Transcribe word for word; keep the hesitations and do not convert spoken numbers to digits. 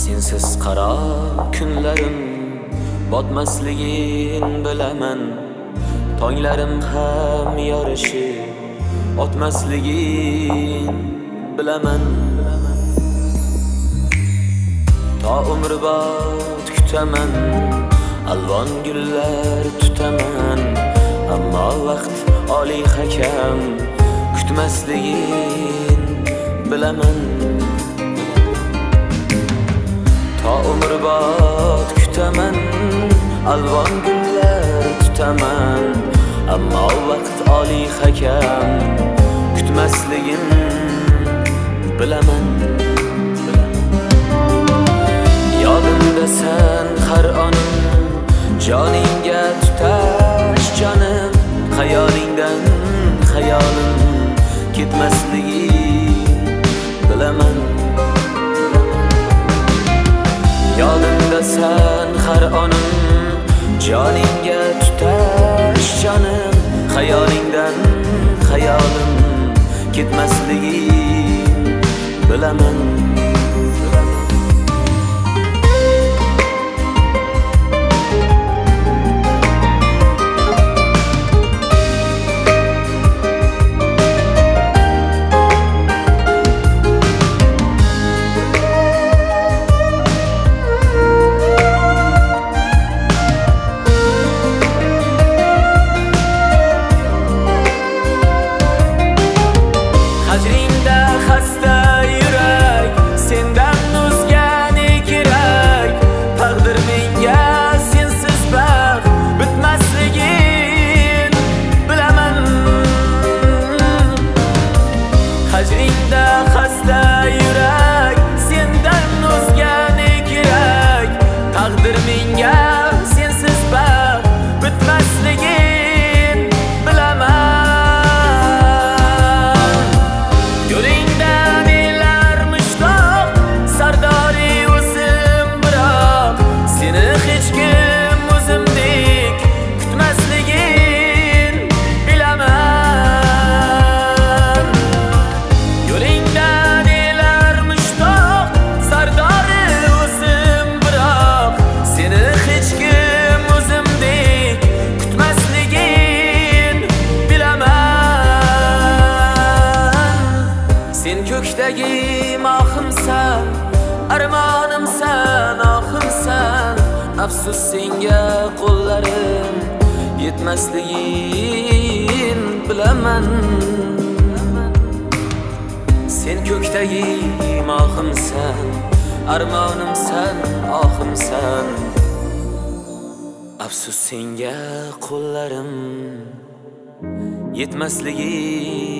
Sensiz qaro kunlarim botmasligin bilaman. Tonglarim ham yorishib o'tmasligin bilaman. To umrbod kutaman, alvon gullar tutaman. Ammo vaqt oliy hakam kutmasligin bilaman. To umrbod kutaman, alvon gullar tutaman. Ammo vaqt oliy hakam kutmasligin bilaman. Yodimdasan har onim, joningga tutash jonim. Xayolingdan xayolim ketmasligin bilaman. Yodimdasan har onim, joningga tutash jonim. Xayolingdan xayolim ketmasligin bilaman. Sen ko'kdagi mohimsan, armonimsan, ohimsan. Afsus senga qo'llarim yetmasligin bilaman. Sen ko'kdagi mohimsan, armonimsan, ohimsan. Afsus senga qo'llarim yetmasligin